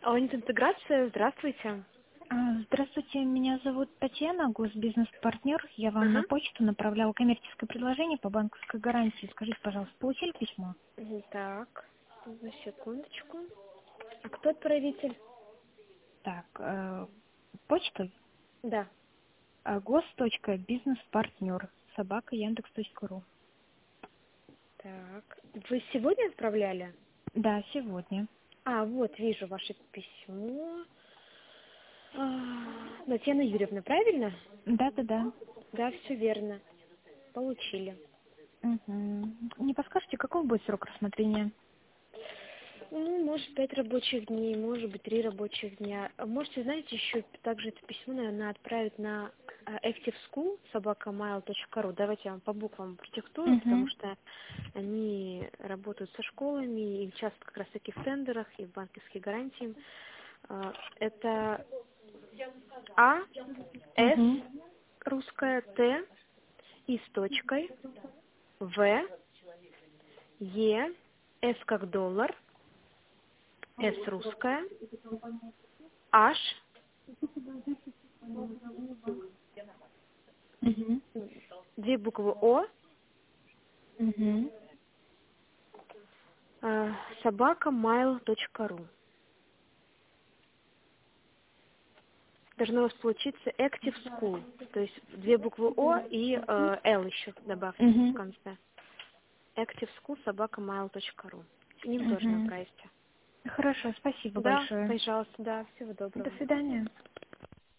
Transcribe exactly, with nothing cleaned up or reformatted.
Интеграция, здравствуйте. А, Здравствуйте, меня зовут Татьяна, госбизнес-партнер. Я вам Ага. на почту направляла коммерческое предложение по банковской гарантии. Скажите, пожалуйста, получили письмо? Мгм, Так, на секундочку. А кто отправитель? Так, э, почта Да. э, гос.бизнес-партнер собака яндекс.ру. Так. Вы сегодня отправляли? Да, сегодня. А, вот, вижу ваше письмо. А, Татьяна Юрьевна, правильно? Да-да-да. Да, все верно. Получили. Мгм. Не подскажете, каков будет срок рассмотрения? Ну, может, пять рабочих дней, может быть, три рабочих дня. А можете, знаете, еще также это письмо, наверное, отправить на э, activeschool собака mail точка ру. Давайте я вам по буквам продиктую, потому Угу. что они работают со школами и часто как раз-таки в тендерах и в банковских гарантиях. А, Это А, С, Угу. русская, Т, И с точкой, В, Е, С как доллар, С русская, H, Угу. две буквы О, Угу. э, собака mail точка ру. Должно у вас получиться Active School, то есть две буквы О и э, L еще добавьте в Угу. конце. Active School собака mail точка ру. К ним тоже Угу. направьте. Хорошо, спасибо Да, большое. пожалуйста, да, всего До доброго. свидания.